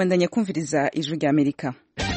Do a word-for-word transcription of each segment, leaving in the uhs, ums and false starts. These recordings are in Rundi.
Mandanya kumviriza ijwi rya Amerika.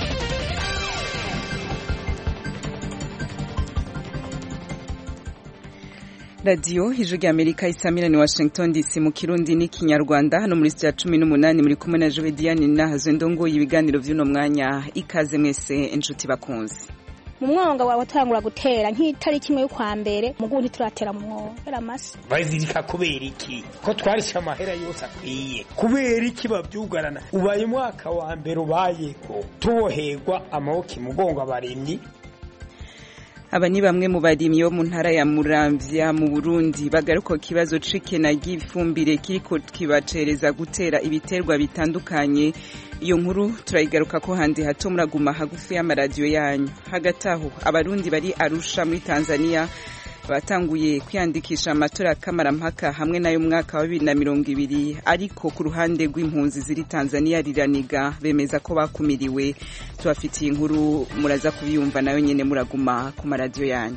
Radio ijwi rya Amerika isamira ni Washington D C mu Kirundi ni Kinyarwanda hano muri studio cumi n'umunani muri kumwe na Joe Diane nahazo ndongo ibiganiro vy'uno mwanya ikaze mwese inshuti bakunzi. Mu mwonga wawe watangura gutera nk'itari kimwe yo kwa mbere mugundi turatera mu mwobo era masi bazirika kubera iki ko twarisha amahera yose akwiye kubera iki bavyugarana ubaye mwaka wa mbere ubayeko tuboherwa amaboko mugongo abarimyi. Aba ni bamwe mu barimyi bo mu ntara ya Muramvya mu Burundi bagaruka kibazo cikena gifumbire kiriko kibacereza gutera ibiterwa bitandukanye. Iyo nkuru turayigaruka ko handi hato muraguma hagufi y'amaradiyo yanyu. Hagati aho abarundi bari Arusha muri Tanzania batanguye kwiyandikisha amatora kamarampaka hamwe nayo mwaka wa bibiri na mirongo ibiri, ariko ku ruhande rw'impunzi ziri Tanzania riraniga bemeza ko bakumiriwe. Tubafitiye inkuru muraza kubiyumva nayo nyene muraguma ku maradiyo yanyu.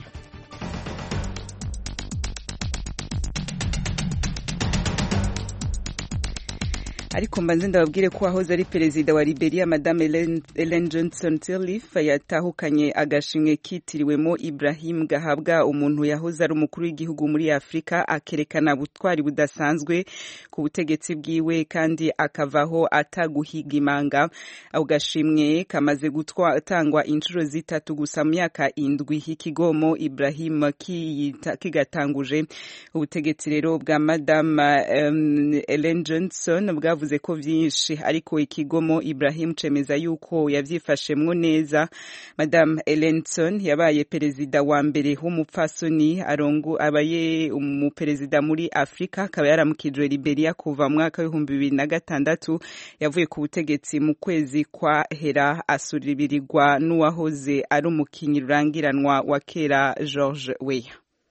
Ariko mbanze ndababwire ko ahoze ari perezida wa Liberia Madame Ellen, Ellen Johnson Sirleaf yatahukanye agashimwe kitiriwemo Ibrahim gahabwa umuntu yahoze ari umukuru w'igihugu muri Afrika akerekana butwari budasanzwe ku butegetsi bwiwe kandi akavaho ataguhiga imanga. Ako gashimwe kamaze gutangwa inshuro zitatu gusa mu myaka indwi ikigomo Ibrahim kigatanguje ubutegetsi rero bwa Madame um, Ellen Johnson bwa vuze ko vyinshi, ariko ikigomo Ibrahim cemeza yuko yavyifashemwo neza. Madame Ellenson yabaye perezida wa mbere w'umupfasoni arongo abaye umuperezida muri Afrika, akaba yaramukijwe Liberia kuva mwaka w'ibihumbi bibiri na gatandatu. Yavuye ku butegetsi mu kwezi kwa hera asuribirirwa n'uwahoze ari umukinyi rurangiranwa wa kera George Weah.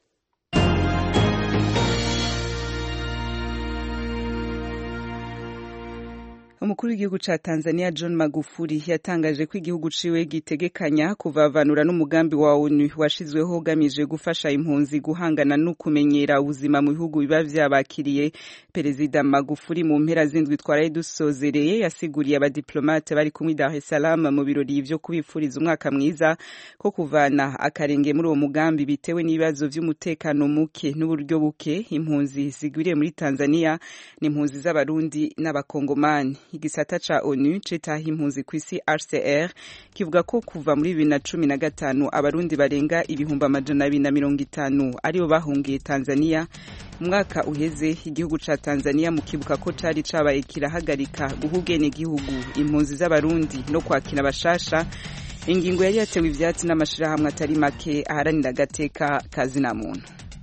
Umukuru w'igihugu ca Tanzania John Magufuli yatangaje ko igihugu ciwe gitegekanya kuvavanura n'umugambi wa O N U washizweho ugamije gufasha impunzi guhangana no kumenyera ubuzima mu bihugu biba vyabakiriye. Perezida Magufuli mu mpera z'indwi twaraye dusozereye yasiguriye abadiplomate bari kumwe Dar es Salaam mu birori vyo kubifuriza umwaka mwiza ko kuvana akarenge muri uwo mugambi bitewe n'ibibazo vy'umutekano muke n'uburyo buke impunzi zigwiriye muri Tanzania n'impunzi z'abarundi n'abakongomani. Igisata ca O N U citaha impunzi kw'isi R C R kivuga ko kuva muri bibiri na cumi na gatanu abarundi barenga ibihumbi amajana abiri na mirongo itanu aribo bahungiye Tanzania. Umwaka uheze igihugu ca Tanzania mu kibuka ko cari cabaye kirahagarika guhugene igihugu impunzi z'abarundi no kwakira abashasha. Ingingo yari yatewe ivyatsi n'amashirahamwe atari make aharanira agateka kazina muntu.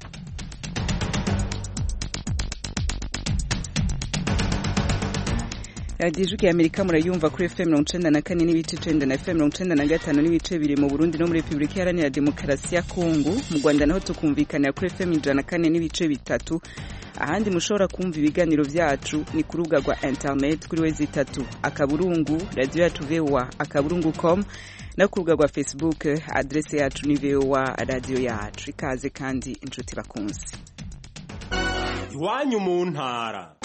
Radio ya Amerika murayumva kuri F M mirongo icenda na kane n'ibice icenda na F M mirongo icenda na gatanu n'ibice bibiri mu Burundi no muri Republika Iharanira Demokarasi ya Kongo. Mu Rwanda naho tukumvikanira kuri F M ijana na kane n'ibice bitatu. Ahandi mushobora kumva ibiganiro vyacu ni ku rubuga rwa internet kuri wezi itatu akaburungu radio yacu V O A akaburungu com na ku rubuga rwa Facebook adresse yacu ni V O A radio yacu. Ikaze kandi inshuti bakunzi. Iwanyu mu ntara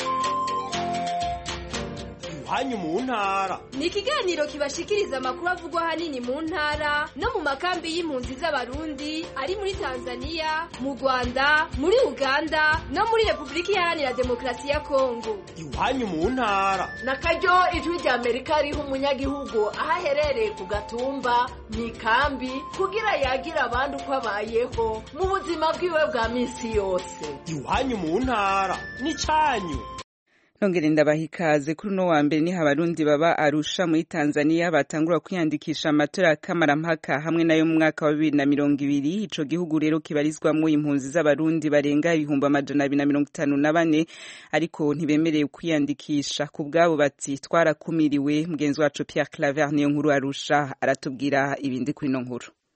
hanyu mu ntara ni ikiganiro kibashikiriza amakuru avugwa hanini mu ntara no mu makambi y'impunzi z'abarundi ari muri Tanzania, mu Rwanda, muri Uganda no muri Republika Iharanira Demokarasi ya Kongo. Iwanyu mu ntara nakaryo ijwi rya Amerika riho umunyagihugu ahaherereye ku gatumba mikambi kugira yagira abandi uko abayeho mu buzima bwiwe bwa misi yose. Iwanyu mu ntara ni canyu. Nongere ndabahikaze kuri no wa mbere ni abarundi baba Arusha muri Tanzania batangura kwiyandikisha amatora kamarampaka hamwe nayo mu mwaka wa bibiri na mirongo ibiri. Ico gihugu rero kibarizwamo impunzi z'abarundi barenga ibihumbi amajana abiri na mirongo itanu na bane, ariko ntibemerewe kwiyandikisha. Ku bwabo bati twarakumiriwe. Mugenzi wacu Pierre Claver niyo nkuru Arusha aratubwira ibindi kuri no nkuru.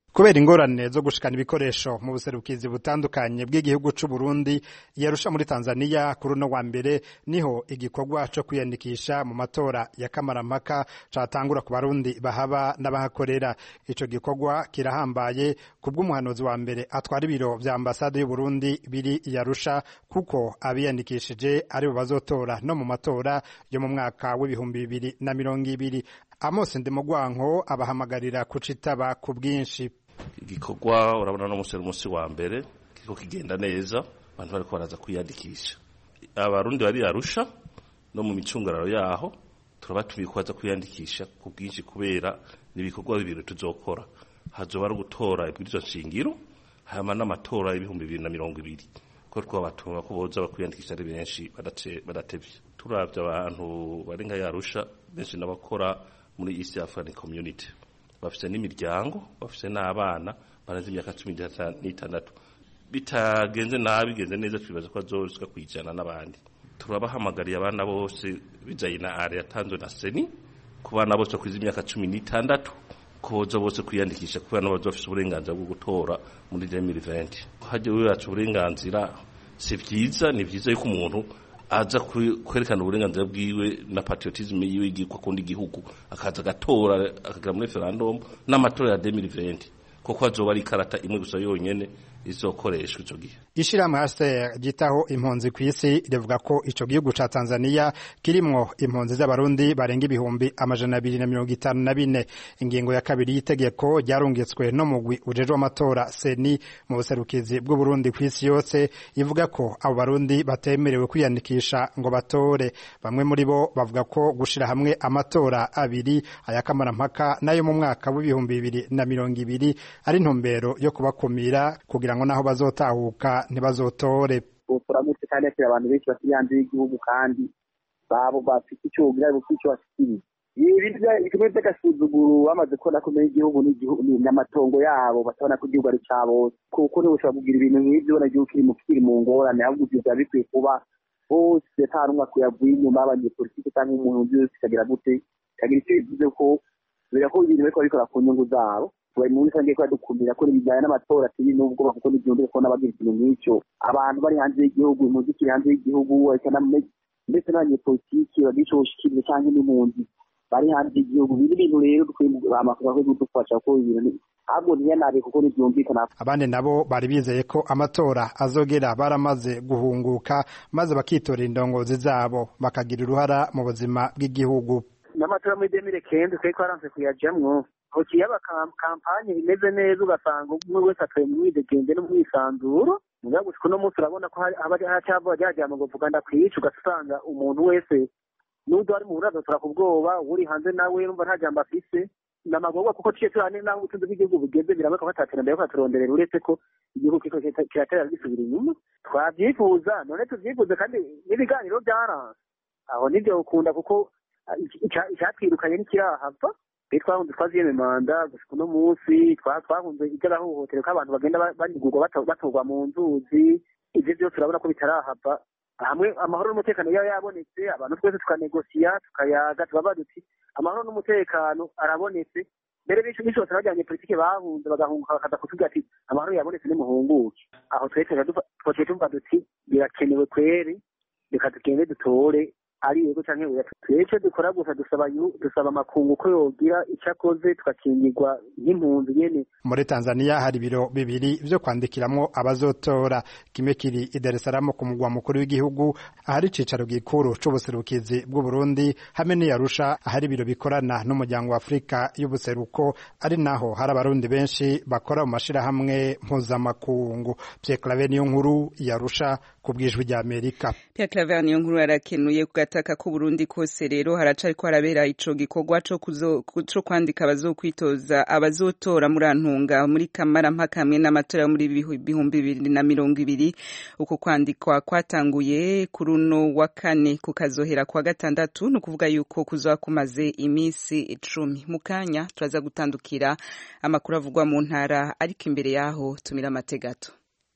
kubera ingorane zo gushikana ibikoresho mu buserukizi butandukanye bw'igihugu c'u Burundi yarusha muri Tanzania kuri no wa mbere niho igikorwa co kwiyandikisha mu matora ya kamarampaka catangura ku barundi bahaba n'abahakorera. Ico gikorwa kirahambaye kubw'umuhanuzi wa mbere atwara ibiro vya ambasade y'u Burundi biri yarusha kuko abiyandikishije ari bo bazotora no mu matora yo mu mwaka w'ibihumbi bibiri na mirongo ibiri. Amos Ndimugwanko abahamagarira kucitaba ku bwinshi. Igikorwa urabona no musi musi wa mbere kiko kigenda neza, abantu bariko baraza kwiyandikisha. Abarundi bari yarusha no mu micungararo yaho turabatumiye kwaza kwiyandikisha ku bwinshi kubera nibikorwa bibiri tuzokora. Hazoba ari gutora ibwirizwa shingiro hama n'amatora y'ibihumbi bibiri na mirongo ibiri. Ko twabatuma ko boza bakwiyandikisha ari benshi badace badatevye. Turavye abantu barenga yarusha benshi n'abakora muri East African Community. Bafise n'imiryango, bafise n'abana barazi imyaka cumi n'itandatu. Bitagenze nabi bigenze neza twibaza ko azoshika kwijana n'abandi. Turabahamagariye abana bose bijaye na area yatanzwe na Seni ku bana bose kwiza imyaka cumi n'itandatu koza bose kwiyandikisha kubera no bazofise uburenganzira bwo gutora muri deux mille vingt. Haje wiyacu uburenganzira si vyiza, ni vyiza yuko umuntu aza kwerekana uburenganzira bwiwe na patriotism yiwe igikwa kundi gihugu akaza gatora akagira muri referendum n'amatora ya deux mille vingt kuko azoba ari karata imwe gusa yonyene izokoreshwa ico gihe. Ishirahamwe H C R gitaho impunzi kw'isi rivuga ko ico gihugu ca Tanzania kirimwo impunzi z'abarundi barenga ibihumbi amajana abiri na mirongo itanu na bine. Ingingo ya kabiri y'itegeko ryarungitswe no mugwi ujejwe amatora Seni mu buserukizi bw'u Burundi kw'isi yose ivuga ko abo barundi batemerewe kwiyandikisha ngo batore. Bamwe muri bo bavuga ko gushira hamwe amatora abiri ayakamarampaka nayo mu mwaka w'ibihumbi bibiri na mirongo ibiri ari ntumbero yo kubakumira kugira ngo naho bazotahuka ntibazotore. Uramutse kandi akira abantu benshi basiyanze igihugu kandi babo bafite icyo ugira ngo icyo bashyikiriye. Ibi bikomeye by'agasuzuguro bamaze kubona ko igihugu n'amatongo yabo batabona ko igihugu ari cyabo kuko niwe ushobora kugira ibintu nk'ibyo ubona igihugu kiri mu kiri mu ngorane ahubwo ibyo bikwiye kuba bose nta n'umwe akuyavuye inyuma y'abanyepolitiki cyangwa umuntu wese kagira gute kagira icyo bivuze ko bira ko ibintu bariko babikora ku nyungu zabo. Bari muri sangiye kwa dukumira ko ibijyanye n'amatora ati nubwo bavuga n'igihumbi ko n'abagira ikintu nk'icyo abantu bari hanze y'igihugu umuziki hanze y'igihugu akana ndetse n'abanyepolitiki bagishoshikirije cyangwa n'impunzi bari hanze y'igihugu biri ibintu rero twimugura amakuru ko dufasha ko ibintu ahubwo ntiyanabe kuko n'ibyumvikana. Abandi nabo bari bizeye ko amatora azogera baramaze guhunguka maze bakitora indongozi zabo bakagira uruhara mu buzima bw'igihugu. N'amatora muri deux mille quinze twari twaranse kuyajamwo hoki yaba kampanye imeze neza ugasanga umwe wese atwaye mu mwidegenge no mwisanzuro muga gushika no munsi urabona ko abari hacabo bajyajya ngo vuga ndakwica ugasanga umuntu wese n'udo ari mu burazo turakubwoba uri hanze nawe numva nta jambo afise namagorwa kuko ciye turane naho utunze bw'igihugu bugeze birabeka batatera mbere ko turonderera uretse ko igihugu kiko kiratera gisubira inyuma twabyifuza none tuvyifuze kandi n'ibiganiro byaranze aho nibyo ukunda kuko icyatwirukanye n'ikirahava twahunze twaziyeme manda gushika uno munsi twahunze iby'abahohotero ko abantu bagenda banigurwa batorwa mu nzuzi ivyo byose urabona ko bitarahava hamwe amahoro n'umutekano yaba yabonetse abantu twese tukanegosiya tukayaga tubabaza uti amahoro n'umutekano arabonetse mbere b'ico bishobora bajyanye politike bahunze bagahunguka bakaza kutubwira ati amahoro yabonetse nimuhunguke aho twese twaciye tuvuga duti birakenewe kweri reka tugende dutore ari yego canke oya twece dukora gusa dusaba dusaba makungu ko yogira icakoze tukakingirwa nk'impunzi nyene. Muri Tanzania hari biro bibiri vyo kwandikiramwo abazotora, kimwe kiri i Dar es Salaam ku mugwa mukuru w'igihugu ahari icicaro gikuru c'ubuserukizi bw'u Burundi hamwe n'Arusha ahari biro bikorana n'umuryango wa Afrika y'ubuseruko ari naho hari abarundi benshi bakora mu mashira hamwe mpuzamakungu. Pierre Claver niyo nkuru y'Arusha ku bwijwi rya Amerika. Pierre Claver niyo nkuru arakenuye kugataka ku Burundi kose rero haracari ko harabera ico gikorwa co kuzo co kwandika abazokwitoza abazotora muri antunga muri kamara mpaka hamwe n'amatora muri bihumbi bibiri na mirongo ibiri. Uko kwandikwa kwatanguye kuri uno wa kane kukazohera kwa gatandatu no kuvuga yuko kuzoba kumaze imisi icumi. Mukanya turaza gutandukira amakuru avugwa mu ntara ariko imbere yaho tumira amategato.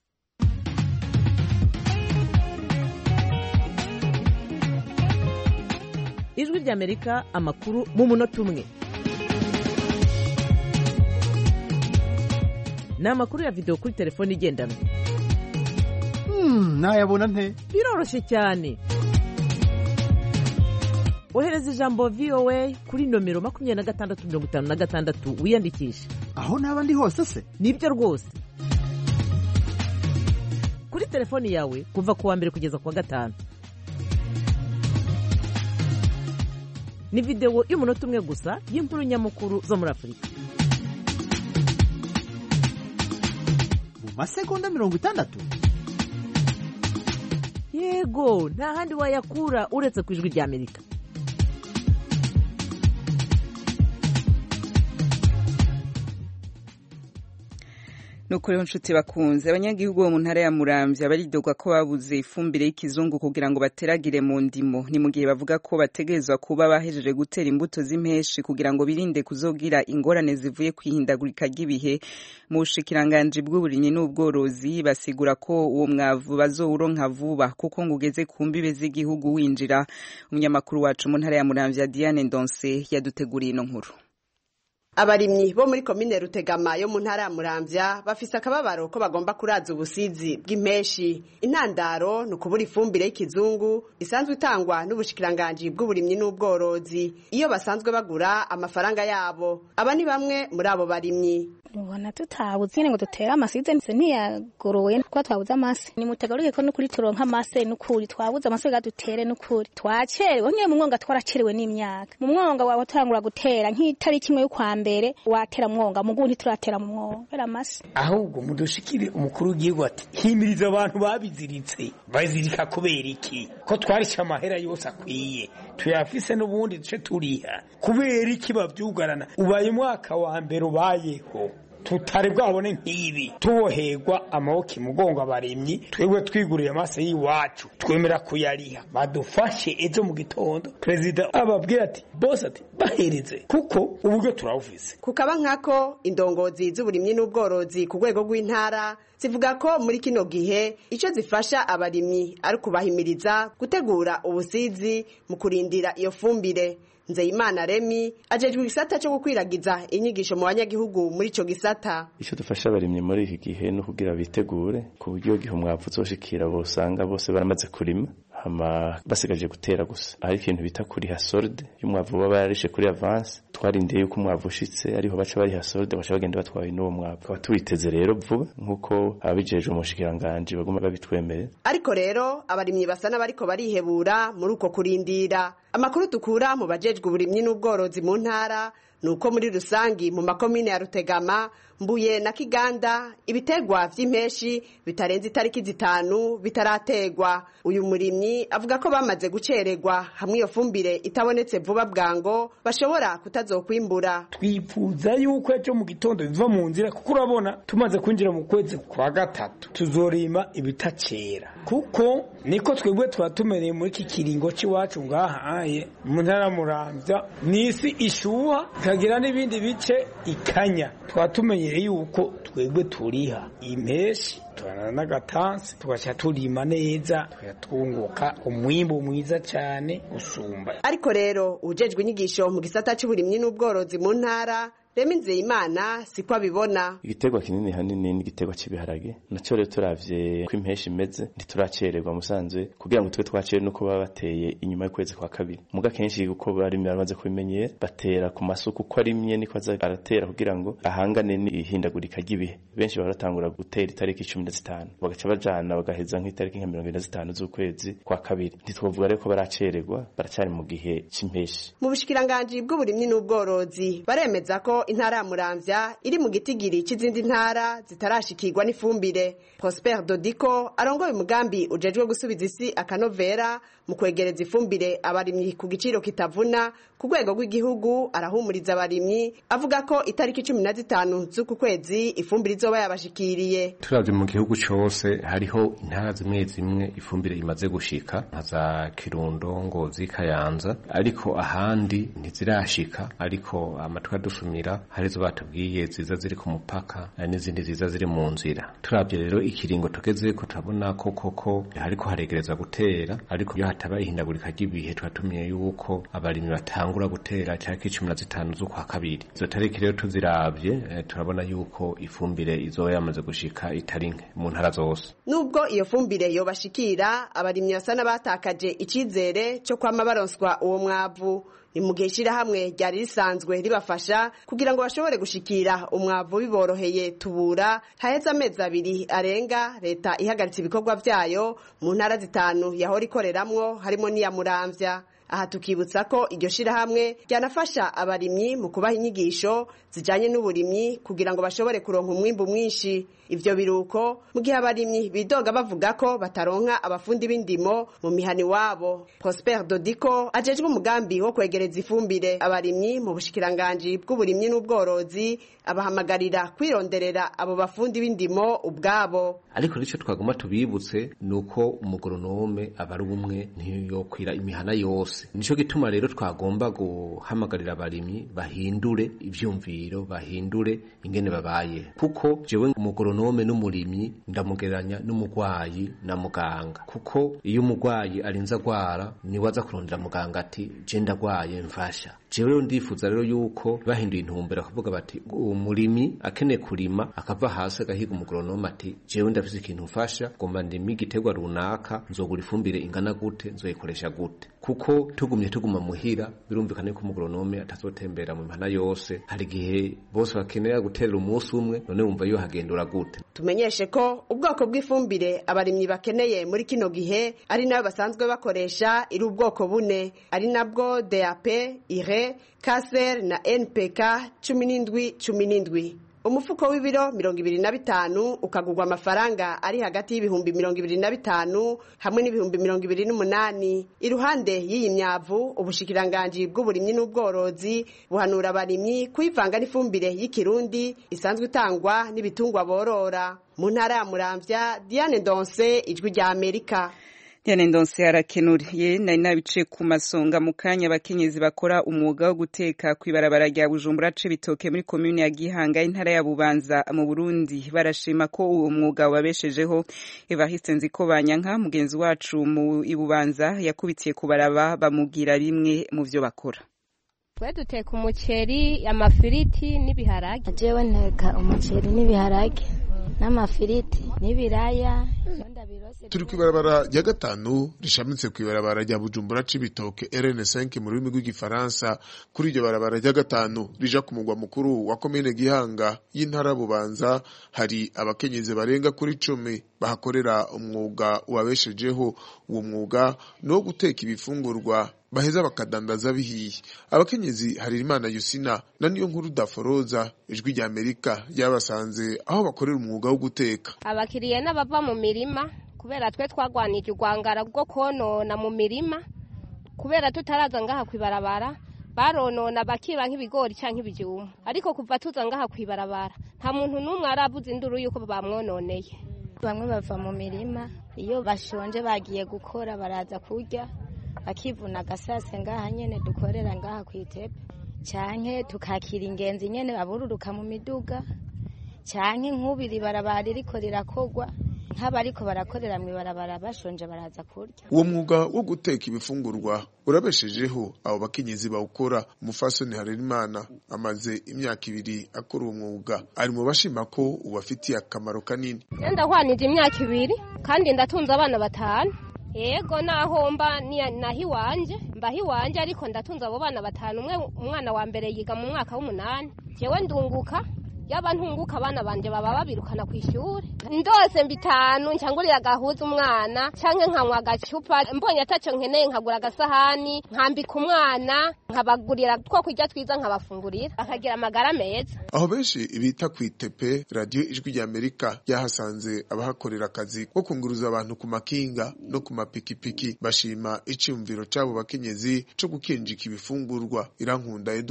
Ijwi ry'Amerika amakuru mu munota umwe. ni amakuru ya videwo kuri telefone igendanwa. nayabona nte? Biroroshye cyane. Ohereza ijambo V O A kuri nomero makumyabiri na gatandatu mirongo itanu na gatandatu wiyandikishe. Aho naba ndi hose se? Nibyo rwose. Kuri telefoni yawe kuva ku wa mbere kugeza ku wa gatanu. Ni videwo y'umunota umwe gusa y'inkuru nyamukuru zo muri Afurika. Mu masegonda mirongo itandatu? Yego, nta handi wayakura uretse ku ijwi rya Amerika. Nuko rero nshuti bakunze abanyagihugu bo mu ntara ya Muramvya baridogwa ko babuze ifumbire y'ikizungu kugira ngo bateragire mu ndimo, ni mu gihe bavuga ko bategezwa kuba bahejeje gutera imbuto z'impeshi kugira ngo birinde kuzogira ingorane zivuye kwihindagurika ry'ibihe. Mu bushikiranganje bw'uburimyi n'ubworozi basigura ko uwo mwavu bazowuronka vuba kuko ngo ugeze ku mbibe z'igihugu winjira. Umunyamakuru wacu mu ntara ya Muramvya Diane Ndonse yaduteguriye ino nkuru. Abarimyi bo muri komine Rutegama yo mu ntara ya Muramvya bafise akababaro ko bagomba kuraza ubusizi bw'impeshi. Intandaro no kubura ifumbire y'ikizungu isanzwe itangwa n'ubushikiranganje bw'uburimyi n'ubworozi iyo basanzwe bagura amafaranga yabo. Aba ni bamwe muri abo barimyi. Ubona tutabuze ngo dutera amasize nse ntiyagoroye kwa twabuze amase. Ni mutegaruke ko n'ukuri turonka amase n'ukuri twabuze amase gadutere n'ukuri. Twacerewe nke mu mwonga twaracerewe n'imyaka. Mu mwonga wawe tangura gutera nk'itari kimwe yo kwa mbere watera mwonga mugu ntituratera mu mwonga era amase. Ahubwo mudushikire umukuru w'igihugu ati himiriza abantu babiziritse bazirika kubera iki ko twarisha amahera yose akwiye tuyafise n'ubundi duce turiha kubera iki bavyugarana ubaye mwaka wa mbere ubayeho tutari bwabone nk'ibi tuboherwa amaboko imugongo abarimyi twebwe twiguriye amase y'iwacu twemera kuyariha badufashe ejo mu gitondo perezida ababwira ati boss ati bahereze kuko uburyo turawufise kukaba nkako indongozi z'uburimyi n'ubworozi ku rwego rw'intara zivuga ko muri kino gihe ico zifasha abarimyi ari kubahimiriza gutegura ubusizi mu kurindira iyo fumbire. Nzeyimana Remi ajejwe igisata cyo gukwiragiza inyigisho mu banyagihugu muri ico gisata. Ico dufasha abarimyi muri iki gihe no kugira bitegure ku buryo gihe umwavu uzoshikira bosanga bose baramaze kurima hama basigaje gutera gusa. Hari ikintu bita kuri hasolde y'umwavu baba yarishe kuri avance twarindiye yuko umwavu ushitse ariho baca bari hasolde baca bagenda batwaye n'uwo mwavu. Kwa tuwiteze rero vuba nkuko abijeje umushikiranganje baguma babitwemeye. Ariko rero abarimyi basana bariko barihebura muri uko kurindira. Amakuru tukura mu bajejwe uburimyi n'ubworozi mu ntara nuko muri rusangi mu makomine ya Rutegama, Mbuye na Kiganda ibitegwa vy'impeshi bitarenze itariki zitanu bitarategwa. Uyu murimyi avuga ko bamaze gucererwa hamwe iyo fumbire itabonetse vuba bwango bashobora kutazokwimbura. Twifuza yuko ejo mu gitondo biva mu nzira kuko urabona tumaze kwinjira mu kwezi kwa gatatu tuzorima ibitacera kuko niko twebwe twatumereye muri iki kiringo c'iwacu ngahaye mu ntara Muramvya nisi ishuha kagira n'ibindi bice ikanya twatumenye yuko twebwe turiha impeshi turana n'agatansi tugacha turima neza tuyatunguka umwimbo mwiza cyane usumba. Ariko rero ujejwe inyigisho mu gisata cy'uburimyi n'ubworozi mu ntara Remi Nzeyimana siko abibona. Igiterwa kinini hanini ni igiterwa cy'ibiharage nacyo rero turavye ko impeshi imeze ntituracererwa musanzwe kugira ngo twe twacere no kuba bateye inyuma y'ukwezi kwa kabiri. Muga kenshi uko bari bamaze kubimenyera batera ku masuku ko ari imye niko aratera kugira ngo ahangane n'ihindagurika ry'ibihe. Benshi baratangura gutera itariki cumi na zitanu bagaca bajana bagaheza nk'itariki nka mirongo ine na zitanu z'ukwezi kwa kabiri. Ntitwovuga rero ko baracererwa baracari mu gihe c'impeshi. Mu bushikiranganje bw'uburimyi n'ubworozi baremeza ko intara ya Muramvya iri mu gitigiri c'izindi ntara zitarashikirwa n'ifumbire. Prosper Dodiko arongoye umugambi ujejwe gusubiza isi akanovera mu kwegereza ifumbire abarimyi ku giciro kitavuna ku rwego rw'igihugu arahumuriza abarimyi avuga ko itariki cumi na zitanu z'uku kwezi ifumbire izoba yabashikiriye. Turavye mu gihugu cyose hariho intara zimwe zimwe ifumbire imaze gushika nka za Kirundo, Ngozi, Kayanza ariko ahandi ntizirashika ariko amatwa dusumira gukoresha harizo batubwiye ziza ziri ku mupaka n'izindi ziza ziri mu nzira. Turavye rero ikiringo tugeze ko turabona ko koko hariko haregereza gutera, ariko iyo hataba ihindagurika ry'ibihe twatumiye yuko abarimyi batangura gutera cyangwa cumi na zitanu z'ukwa kabiri. Izo tariki rero tuziravye eh, turabona yuko ifumbire izoba yamaze gushika itarinke mu ntara zose. Nubwo iyo fumbire yobashikira, abarimyi basa n'abatakaje icizere cyo kwama baronswa uwo mwavu. Ni mu gihe ishirahamwe ryari risanzwe ribafasha kugira ngo bashobore gushikira umwavu biboroheye Tubura, haheze amezi abiri arenga leta ihagaritse ibikorwa vyayo mu ntara zitanu yahora ikoreramwo harimo n'iya Muramvya. Aha tukibutsa ko iryo shirahamwe ryanafasha abarimyi mu kubaha inyigisho zijanye n'uburimyi kugira ngo bashobore kuronka umwimbu mwinshi. Ivyo biruko mu gihe abarimyi bidoga bavuga ko bataronka abafundi b'indimo mu mihani wabo. Prosper Dodiko ajejwe umugambi wo kwegereza ifumbire abarimyi mu bushikiranganji bw'uburimyi n'ubworozi, abahamagarira kwironderera abo bafundi b'indimo ubwabo. Ariko nico twagomba tubibutse nuko umugoronome abari umwe ntiyo kwira imihana yose. Nico gituma rero twagomba guhamagarira abarimyi bahindure ivyumviro, bahindure ingene babaye, kuko jewe umugoronome n'umurimyi ndamugeranya n'umugwayi na muganga, kuko iyo umugwayi arinza gwara niwe aza kurondera muganga ati je ndagwaye mfasha. Jewe ndifuza rero yuko bahinduye intumbero akavuga bati umurimyi akene kurima akava hasi agahiga umugoronome ati jewe ndafise ikintu mfasha, ngomba ndimi igiterwa runaka, nzogura ifumbire ingana gute, nzoyikoresha gute. Kuko tugumye tuguma muhira birumvikana ko umugoronome atazotembera mu mihana yose, hari gihe bose bakenera guterera umunsi umwe, none wumva yo hagendura gute. Tumenyeshe ko ubwoko bw'ifumbire abarimyi bakeneye muri kino gihe ari nayo basanzwe bakoresha iri ubwoko bune, ari nabwo D A P, Ire, Kaser na N P K cumi n'indwi cumi n'indwi. Umufuko w'ibiro mirongo ibiri na bitanu ukagurwa amafaranga ari hagati y'ibihumbi mirongo ibiri na bitanu hamwe n'ibihumbi mirongo ibiri n'umunani. Iruhande y'iyi myavu, ubushikiranganji bw'uburimyi n'ubworozi buhanura abarimyi kuyivanga n'ifumbire y'ikirundi isanzwe itangwa n'ibitungwa borora. Mu ntara ya Muramvya, Diane Ndonse, Ijwi rya Amerika. Diane Ndonse arakenuriye nari nabice ku masonga mu kanya abakenyezi bakora umwuga wo guteka kwibarabara rya Bujumbura Cibitoke muri commune ya Gihanga intara ya Bubanza mu Burundi barashima ko uwo mwuga wabeshejeho. Evariste Nziko Banyanka mugenzi wacu mu Ibubanza yakubitiye kubaraba bamugira bimwe mu vyo bakora. Twe duteka umuceri, amafiriti n'ibiharage. Jewe nteka umuceri n'ibiharage n'amafiriti n'ibiraya. Turi kwibarabara rya gatanu rishamitse kwibarabara rya Bujumbura Cibitoke R N cinq mu rurimi rw'igifaransa. Kuri iryo barabara rya gatanu rija ku mugwa mukuru wa commune Gihanga y'intara Bubanza hari abakenyezi barenga kuri cumi bahakorera umwuga wabeshejeho. Uwo mwuga no guteka ibifungurwa baheza bakadandaza bihiye. Abakenyezi hari Imana Yusina na niyo nkuru Daforoza, Ijwi rya Amerika yabasanze aho bakorera umwuga wo guteka. Abakiriye n'abava mu mirima kubera twe twagwanije urwangara rwo konona mu mirima, kubera tutaraza ngaha kwibarabara baronona bakiba nk'ibigori canke ibijumba, ariko kuva tuza ngaha kwibarabara nta muntu numwe aravuze induru yuko bamwononeye. Bamwe bava mu mirima iyo bashonje bagiye gukora baraza kurya bakivuna agasase ngaha nyene dukorera ngaha kwitepe, canke tukakira ingenzi nyene babururuka mu miduga, canke nk'ubiri barabara iriko rirakogwa nk'abariko barakorera mu barabara bashonje baraza kurya. Uwo mwuga wo guteka ibifungurwa urabeshejeho abo bakenyezi bawukora. Umufasoni Harerimana amaze imyaka ibiri akora uwo mwuga, ari mu bashima ko ubafitiye akamaro kanini. Ndahwanije imyaka ibiri kandi ndatunze abana batanu. Yego naho mba nahi wanje mbahi wanje ariko ndatunze abo bana batanu. Umwe umwana wa mbere yiga mu mwaka w'umunani, jewe ndunguka yaba ntunguka abana banje baba babirukana ku ishuri. Ndose mbitanu ncangurira gahuza umwana canke nkanywa agacupa, mbonye ataco nkeneye nkagura agasahani nkambika umwana nkabagurira two kurya twiza nkabafungurira akagira amagara meza. Aho benshi bita kwitepe, radio Ijwi rya Amerika yahasanze abahakorera akazi ko kunguruza abantu ku makinga no ku mapikipiki. Bashima iciyumviro cabo bakenyezi co gukinjika ibifungurwa. Irankunda Edouard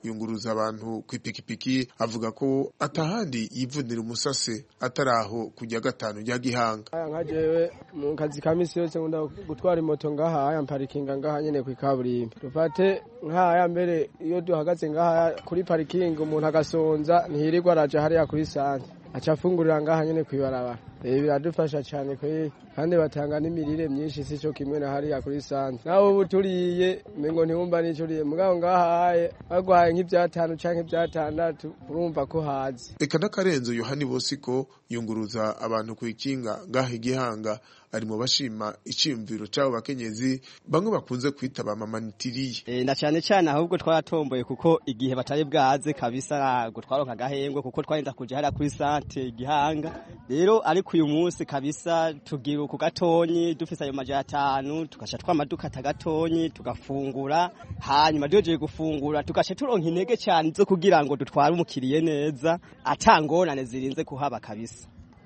yunguruza abantu ku ipikipiki avuga ko atahandi yivunira umusase ataraho kujya gatanu rya Gihanga. Nka jewe mu kazi ka misi yose nkunda gutwara imoto ngaha aya parikinga ngaha nyene ku ikaburimbi. Dufate nk'aya mbere iyo duhagaze ngaha kuri parikingi umuntu agasonza ntihirirwa araje hariya kuri sante aca afungurira ngaha nyene kwibarabara. Eh biradufasha cyane kwe kandi batanga n'imirire myinshi sico kimwe na hariya kuri sante. Naho buturiye mengo ntiwumva nicuriye mugabo ngahaye bagwaye nk'ivyatanu canke ivyatandatu urumva ko hazi. Eka n'akarenzo Yohani Bosiko yunguruza abantu ku ikinga ngaha Igihanga ari mu bashima iciyumviro cyabo bakenyezi bamwe bakunze kwita ba mamanitiriye. Eh na cyane cyane ahubwo twaratomboye kuko igihe batari bwaze kabisa gutwaronka gahengwe kuko twarinda kuja hariya kuri sante Igihanga. Rero ariko uyu munsi kabisa tugira ku gatonyi dufise ayo majana atanu tugasha twamaduka tagatonyi tugafungura hanyuma doje gufungura tugasha turonka intege cyane zo kugira ngo dutware umukiriye neza atangorane zirinze kuhaba kabisa.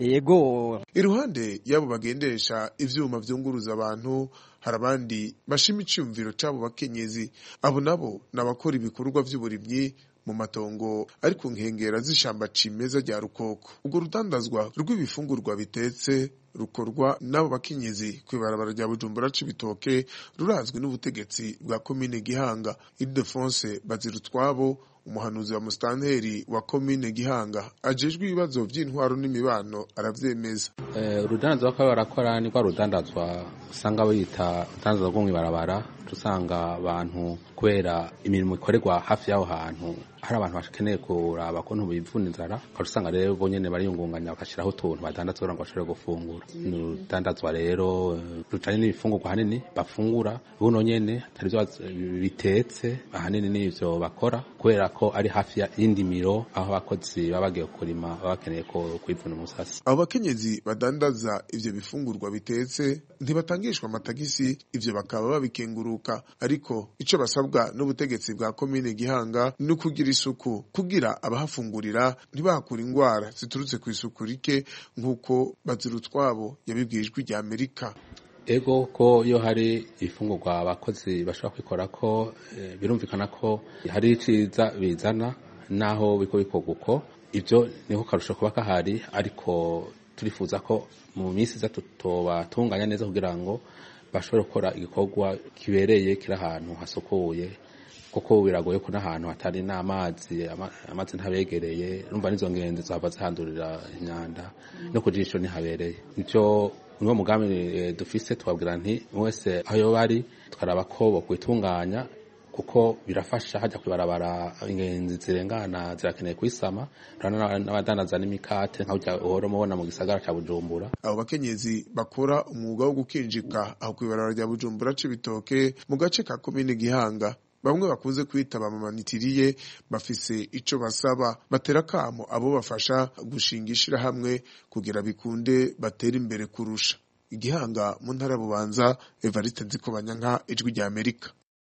Yego iruhande yabo bagendesha ivyuma vyunguruza abantu harabandi bashima iciyumviro cabo bakenyezi abo nabo nabakora ibikorwa vy'uburimyi mu matongo ari ku nkengera z'ishamba cimeza rya Rukoko. Ubwo rudandazwa rw'ibifungurwa bitetse rukorwa nabo bakenyezi kwibarabara rya Bujumbura Cibitoke rurazwi n'ubutegetsi bwa komine Gihanga. Ildefonse Bazirutwabo umuhanuzi wa mustanteri wa komine Gihanga ajejwe ibibazo vy'intwaro n'imibano aravyemeza. Eh urudandazwa ko barakora ni kwa rudandazwa usanga bayita rudandazwa rwo mwibarabara tusanga abantu kwera imirimo ikorerwa hafi yaho hantu hari abantu bakeneye kuraba ko ntubivuna inzara usanga rero bonyene bariyungunganya bakashiraho utuntu badandaza ngo bashobore gufungura. Urudandazwa rero rutanye n'ibifungurwa hanini bafungura buno nyene atari byo bitetse ahanini n'ivyo bakora kwera ko ari hafi y'indimiro aho abakozi babagiye kurima bakeneye ko kwivuna umusasi. Abo bakenyezi badandaza ivyo bifungurwa bitetse ntibatangishwa amatagisi ivyo bakaba babikenguruka ariko ico basabwa n'ubutegetsi bwa komine Gihanga no kugira isuku kugira abahafungurira ntibakura ingwara ziturutse ku isuku rike nkuko Bazirutwabo yabibwijwe rya Amerika. Ego ko yo hari ifungurwa abakozi bashobora kwikora ko e, birumvikana ko hari iciza bizana naho biko bikorwa uko ivyo niho karusho kuba kahari ariko turifuza ko mu minsi za tutoba tunganya neza kugira ngo bashobore gukora igikorwa kibereye kira ahantu hasukuye kuko biragoye ko n'ahantu hatari n'amazi amazi ntabegereye urumva nizo ngenzi zava zihandurira imyanda no kujisho ntihabereye. Nico niwo mugambi e, dufise twabwira nti wese ayo bari twaraba ko bo kwitunganya kuko birafasha hajya kwibarabara ingenzi zirengana zirakeneye kwisama n'abadandaza n'imikate nk'ujya uhora mubona mu gisagara ca Bujumbura. Abo bakenyezi bakora umwuga wo gukinjika aho kwibarabara rya Bujumbura Cibitoke mu gace ka komine Gihanga bamwe bakunze kwita bamamanitiriye bafise ico basaba batera kamo abo bafasha gushingishira hamwe kugira bikunde batera imbere kurusha. Igihanga mu ntara Bubanza Evariste Nzikobanyanka ijwi rya Amerika.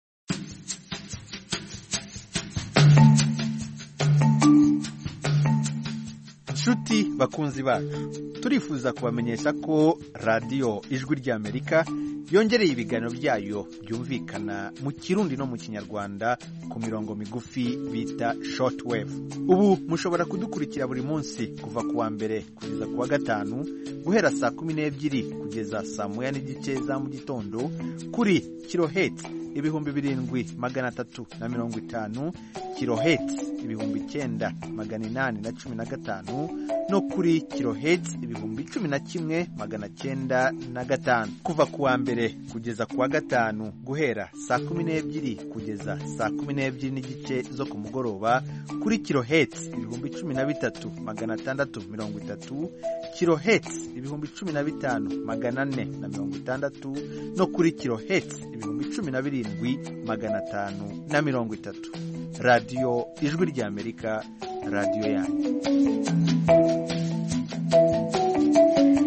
Shuti bakunzi bacu turifuza kubamenyesha ko radio ijwi rya Amerika yongereye ibiganiro byayo byumvikana mu Kirundi no mu Kinyarwanda ku mirongo migufi bita shortwave. Ubu mushobora kudukurikira buri munsi kuva kuwa mbere kugeza kuwa gatanu guhera saa kumi n'ebyiri kugeza saa moya n'igice za mu gitondo kuri kilohertz ibihumbi birindwi magana atatu na mirongo itanu, kilohertz ibihumbi icyenda magana inani na cumi na gatanu no kuri kilohertz ibihumbi cumi na kimwe magana cyenda na gatanu kuva kuwa mbere kugeza kuwa gatanu guhera saa kumi n'ebyiri kugeza saa kumi n'ebyiri n'igice zo ku mugoroba kuri kilohertz ibihumbi cumi na bitatu magana atandatu mirongo itatu, kilohertz ibihumbi cumi na bitanu magana ane na mirongo itandatu no kuri kilohertz ibihumbi cumi na birindwi magana atanu na mirongo itatu. Radio ijwi rya Amerika, radio yanyu.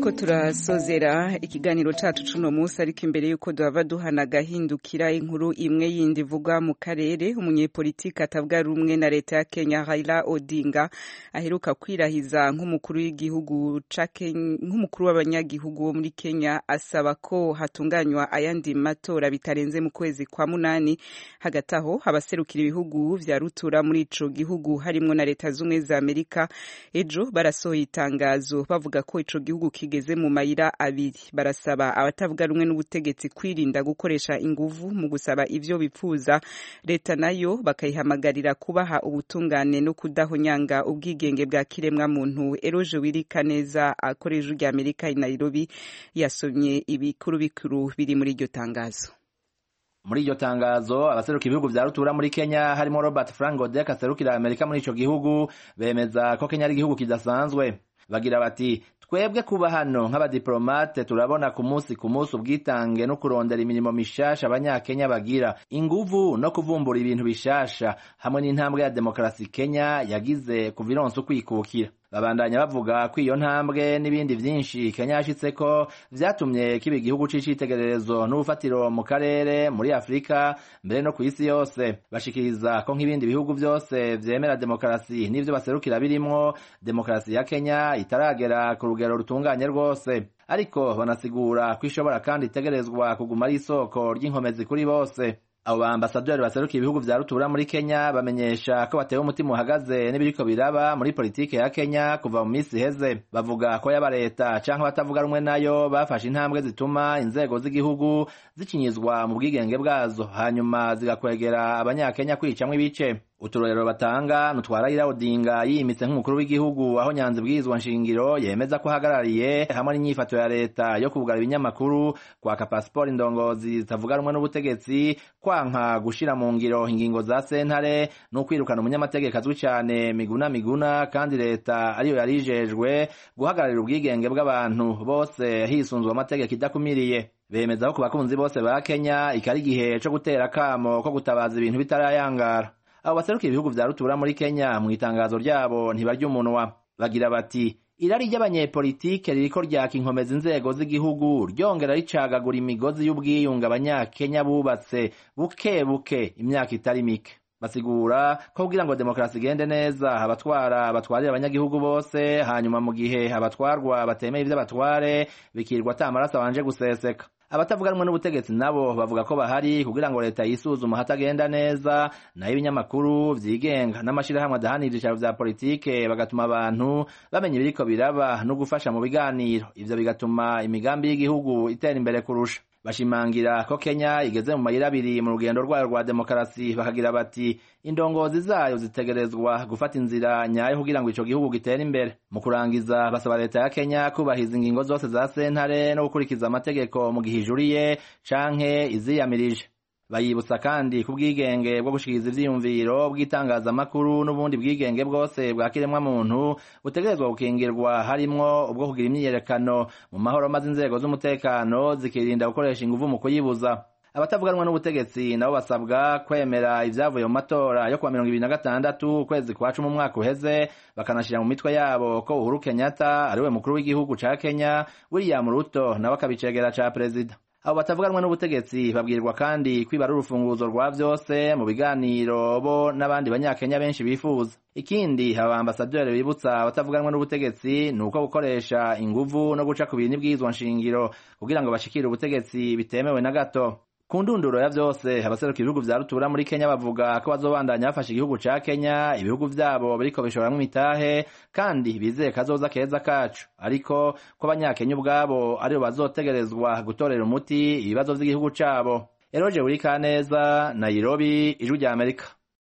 turiko turasozera ikiganiro cacu cuno munsi ariko imbere yuko duhava duhana gahindukira inkuru imwe yindi ivugwa mu karere umunyepolitiki atavuga rumwe na leta ya Kenya Raila Odinga aheruka kwirahiza nk'umukuru w'igihugu ca Kenya nk'umukuru w'abanyagihugu wo muri Kenya asaba ko hatunganywa ayandi matora bitarenze mu kwezi kwa munani hagati aho abaserukira ibihugu vya rutura muri ico gihugu harimwo na leta z'umwe za Amerika ejo barasohoye itangazo bavuga ko ico gihugu kigeze mu mayira abiri barasaba abatavuga rumwe n'ubutegetsi kwirinda gukoresha inguvu mu gusaba ivyo bipfuza leta nayo bakayihamagarira kubaha ubutungane no kudahonyanga ubwigenge bwa kiremwa muntu Eroje Wirika neza akoreje rya Amerika i Nairobi yasomye ibikuru bikuru biri muri iryo tangazo. Muri iryo tangazo abaseruka ibihugu vya rutura muri Kenya harimo Robert Frank Odeka aserukira Amerika muri ico gihugu bemeza ko Kenya ari igihugu kidasanzwe bagira bati twebwe kuba hano nk'abadiplomate turabona ku munsi ku munsi ubwitange no kurondera imirimo mishasha abanyakenya bagira inguvu no kuvumbura ibintu bishasha hamwe n'intambwe ya demokrasi Kenya yagize kuva ironse ukwikukira babandanya bavuga ko iyo ntambwe n'ibindi vyinshi Kenya yashitseko vyatumye kiba igihugu c'icitegererezo n'ubufatiro mu karere muri Afrika mbere no kw'isi yose bashikiriza ko nk'ibindi bihugu vyose vyemera demokrasi n'ivyo baserukira birimwo demokrasi ya Kenya itaragera ku rugero rutunganye rwose ariko banasigura ko ishobora kandi itegerezwa kuguma ari isoko ry'inkomezi kuri bose. Abo ambasaderi baserukiye ibihugu vya rutura muri Kenya bamenyesha ko batewe umutima uhagaze n'ibiriko biraba muri politike ya Kenya kuva mu misi heze bavuga ko yaba leta canke batavuga rumwe nayo bafashe intambwe zituma inzego z'igihugu zikinyizwa mu bwigenge bwazo hanyuma zigakwegera abanyakenya kwicamwe ibice. Uturorero batanga nutwara Raila Odinga yimitse nk'umukuru w'igihugu aho nyanze bwizwa nshingiro yemeza ko hagarariye hamwe n'inyifato ya leta yo kugara ibinyamakuru kwaka passport indongozi zitavuga rumwe n'ubutegetsi kwanka gushira mu ngiro ingingo za sentare no kwirukana umunyamategeko azwi cyane Miguna Miguna kandi leta ariyo yarijejwe guhagararira ubwigenge bw'abantu bose hisunzwe amategeko idakumiriye. Bemeza ko ku bakunzi bose ba Kenya ikari gihe cyo gutera kamo ko gutabaza ibintu bitarayangara. Abo baserukiye ibihugu vya rutura muri Kenya mu itangazo ryabo ntibarya umunwa bagira bati irari ry'abanyepolitike ririko ryaka inkomeza inzego z'igihugu ryongera ricagagura imigozi y'ubwiyunga abanyakenya bubatse buke buke imyaka itari mike. Basigura ko kugira ngo demokrasi igende neza abatwara abatwarira abanyagihugu bose hanyuma mu gihe abatwarwa batemeye ivyo abatware bikirwa atamaraso abanje guseseka. Abatavuga rumwe n'ubutegetsi nabo bavuga ko bahari kugira ngo leta yisuzuma hatagenda neza naho ibinyamakuru vyigenga n'amashirahamwe adahanira ivyicaro vya politike bagatuma abantu bamenya ibiriko biraba no gufasha mu biganiro ivyo bigatuma imigambi y'igihugu itera imbere kurusha. Bashimangira ko Kenya igeze mu mayira abiri mu rugendo rwayo rwa demokrasi bakagira bati indongozi zayo zitegerezwa gufata inzira nyayo kugira ngo ico gihugu gitere imbere. Mu kurangiza basaba leta ya Kenya kubahiza ingingo zose za sentare no gukurikiza amategeko mu gihe ijuriye canke iziyamirije. Bayibutsa kandi kubwigenge bwo gushikiriza ivyiyumviro bw'itangazamakuru n'ubundi bwigenge bwose bwa kiremwa muntu butegerezwa gukingirwa harimwo ubwo kugira imyiyerekano mu mahoro maze inzego z'umutekano zikirinda gukoresha inguvu mu kuyibuza. Abatavuganwa n'ubutegetsi nabo basabwa kwemera ivyavuye mu matora yo kuwa mirongo ibiri na gatandatu ukwezi kwa cumi mu mwaka uheze bakanashira mu mitwe yabo ko Uhuru Kenyatta ariwe mukuru w'igihugu ca Kenya, William Ruto nawe akabicegera ca perezida. Abo batavuganwa n'ubutegetsi babwirwa kandi kwibara urufunguzo rwa vyose mu biganiro bo n'abandi banyakenya benshi bifuza. Ikindi aba ambasaderi bibutsa abatavuganwa n'ubutegetsi nuko gukoresha inguvu no guca ku bintu bwizwa nshingiro kugira ngo bashikire ubutegetsi bitemewe na gato. Ku ndunduro ya vyose abaseruka ibihugu vya rutura muri Kenya bavuga ko bazobandanya bafasha igihugu ca Kenya ibihugu vyabo biriko bishoramwo imitahe kandi bizeye kazoza keza kacu ariko ko abanyakenya ubwabo aribo bazotegerezwa gutorera umuti ibibazo vy'igihugu cabo. Eroje Wirika neza, Nairobi, Ijwi rya Amerika.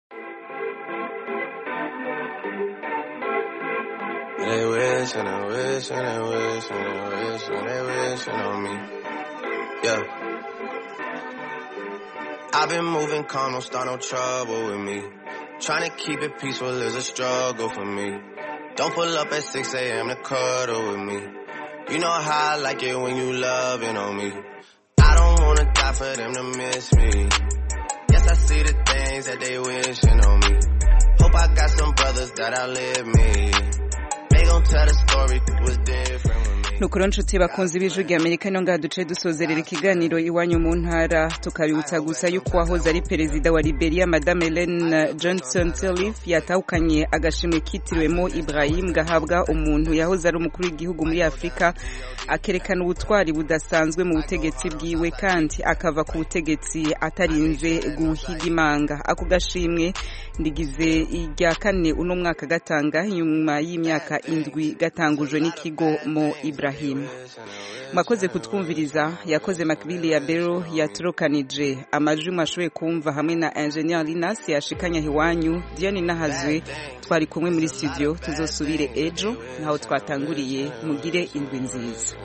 They wish and I wish and I wish and I wish and they wish on me. Yeah. I've been moving calm, don't start no trouble with me. Trying to keep it peaceful is a struggle for me. Don't pull up at six a.m. to cuddle with me. You know how I like it when you loving on me. I don't wanna die for them to miss me. Yes, I see the things that they wishing on me. Hope I got some brothers that outlive me. They gon' tell the story was different with me. nukuri nshuti bakunze ibijwi rya Amerika no ngaha duce dusozerera ikiganiro iwanyu mu ntara tukabibutsa gusa yuko wahoze ari perezida wa Liberia Madame Ellen Johnson Sirleaf yatahukanye agashimwe kitiriwemo Ibrahim gahabwa umuntu yahoze ari umukuru w'igihugu muri Afrika akerekana ubutwari budasanzwe mu butegetsi bwiwe kandi akava ku butegetsi atarinze guhiga imanga. Ako gashimwe ndigize irya kane uno mwaka gatanga nyuma y'imyaka indwi gatangujwe n'ikigo Mo Ibrahim. Mwakoze kutwumviriza, yakoze Makbili ya Bero yaturokanije amajwi mwashoboye kumva hamwe na Engineer Linas yashikanya hiwanyu. Diane Nahazwe twari kumwe muri studio, tuzosubire ejo naho twatanguriye. Mugire indwi nziza.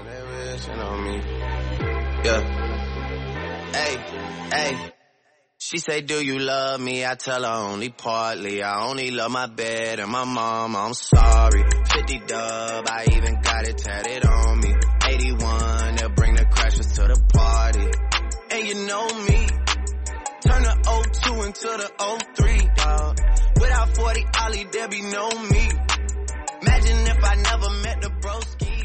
Yeah. Hey, hey. She say, do you love me? I tell her only partly. I only love my bed and my mom. I'm sorry. fifty dub, I even got it tatted on me. eighty-one, they'll bring the crashers to the party. And you know me. Turn the oh two into the oh three, dog. Without forty Ollie, there be no me. Imagine if I never met the broski.